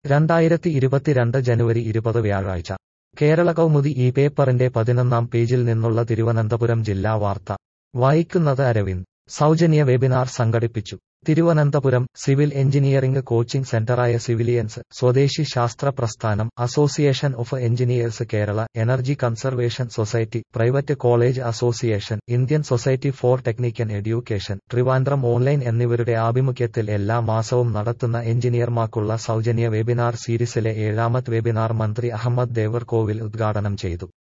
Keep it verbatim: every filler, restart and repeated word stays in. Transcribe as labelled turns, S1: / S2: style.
S1: രണ്ടായിരത്തി ഇരുപത്തിരണ്ട് ജനുവരി ഇരുപത് വ്യാഴാഴ്ച കേരള കൗമുദി ഈ പേപ്പറിന്റെ പതിനൊന്നാം പേജിൽ നിന്നുള്ള തിരുവനന്തപുരം ജില്ലാ വാർത്ത വായിക്കുന്നത് അരവിന്ദ് സൗജന്യ വെബിനാർ സംഘടിപ്പിച്ചു. തിരുവനന്തപുരം സിവിൽ എഞ്ചിനീയറിംഗ് കോച്ചിംഗ് സെന്ററായ സിവിലിയൻസ്, സ്വദേശി ശാസ്ത്ര പ്രസ്ഥാനം, association of engineers Kerala, energy conservation society, private college association, Indian society for technical education, Trivandrum online എന്നിവരുടെ ആഭിമുഖ്യത്തിൽ എല്ലാ മാസവും നടത്തുന്ന എഞ്ചിനീയർമാർക്കുള്ള സൗജന്യ വെബിനാർ സീരീസിലെ ഏഴാമത് വെബിനാർ മന്ത്രി അഹമ്മദ് ദേവർകോവിൽ ഉദ്ഘാടനം ചെയ്തു.